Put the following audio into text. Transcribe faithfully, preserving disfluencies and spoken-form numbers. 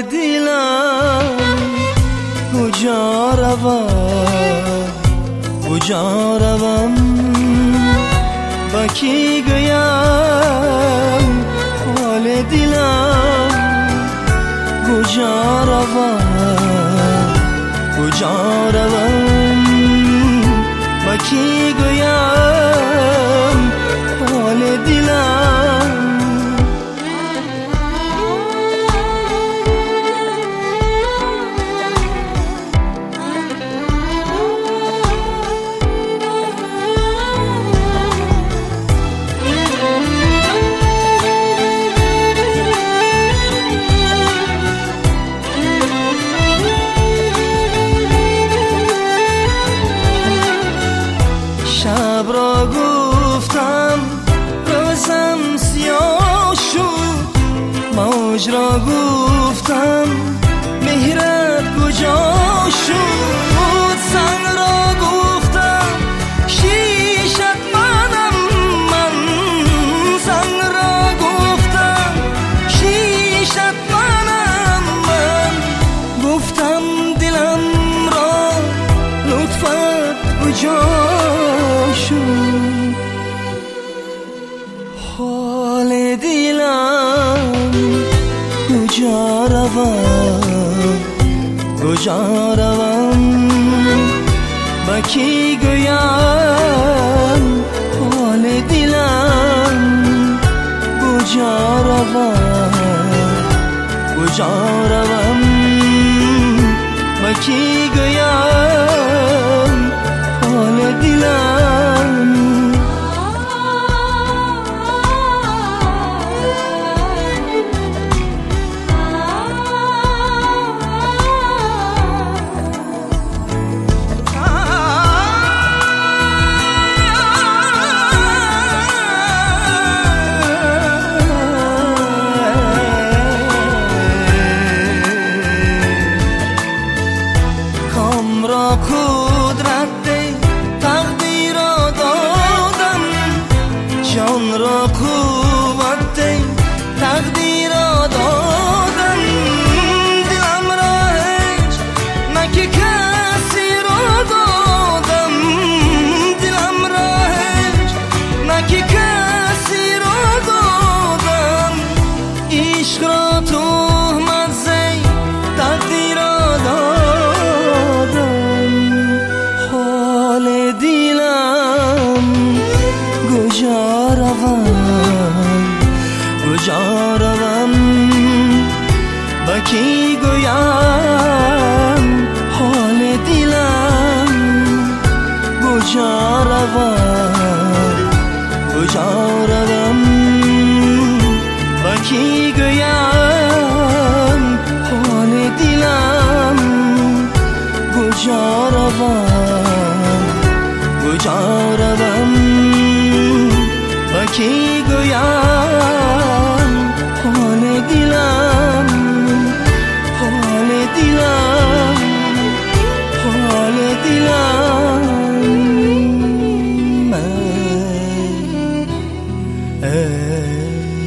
دلم کجا روم کجا روم با کی گویم حال دلم کجا روم کجا روم با کی گویم حال دلم شب را گفتم روزم سیاه شد موج را گفتم مهرت کجا شد سنگ را گفتم شیشت منم من سنگ را گفتم شیشت منم من گفتم دلم را لطفت کجا حال دلم کجا روم کجا روم با کی گویم حال دلم کجا روم کجا روم با کی گویم حال دلم قدرت تقدیر را دادم جان را قوت تقدیر را دادم دلم را هیچ نکی کسی را دادم دلم را هیچ نکی کسی را دادم عشق را تهمت زی تقدیر را کجا روم کجا روم با کی گویم حال دلم کجا روم کجا روم با کی گویم حال دلم کجا روم کجا روم با کی گویم حال دلم حال دلم حال دلم من